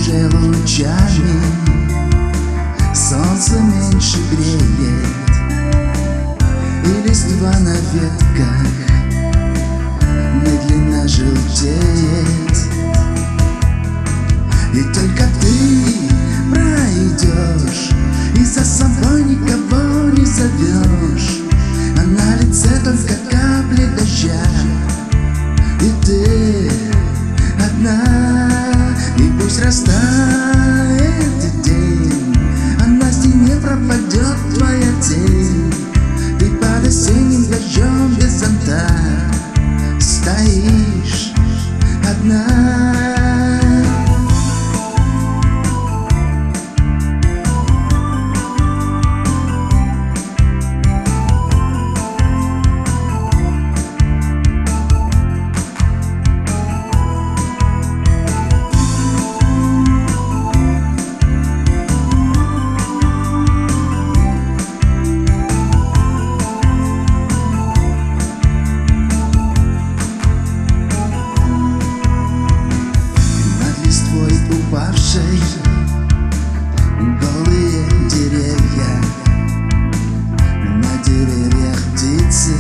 уже лучами, солнце меньше греет, и листва на ветках медленно желтеет. И только ты пройдешь, и за собой никого не зовешь, а на лице только капли дождя. И ты одна, и пусть растает день, а на стене пропадет твоя тень. Ты под осенним дождем без зонта стоишь одна. Упавшей голые деревья, на деревьях птицы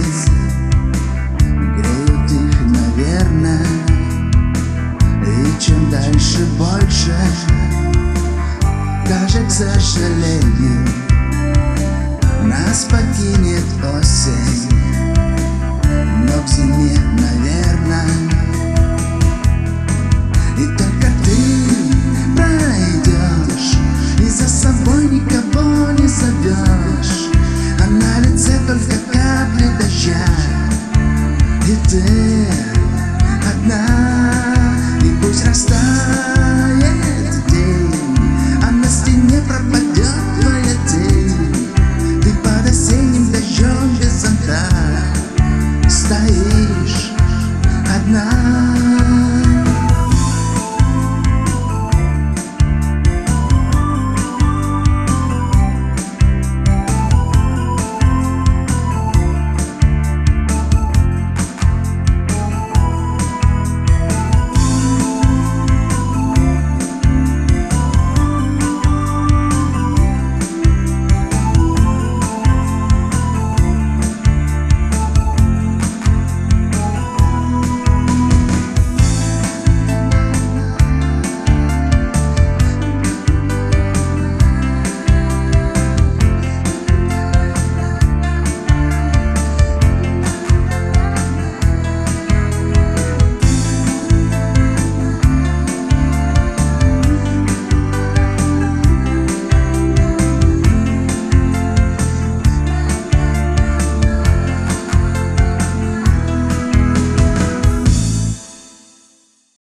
греют их, наверное. И чем дальше, больше даже, к сожалению, нас покинет осень. Но к зиме, наверное, и только ты пройдешь, и за собой никого не зовешь, а на лице только капли дождя. И ты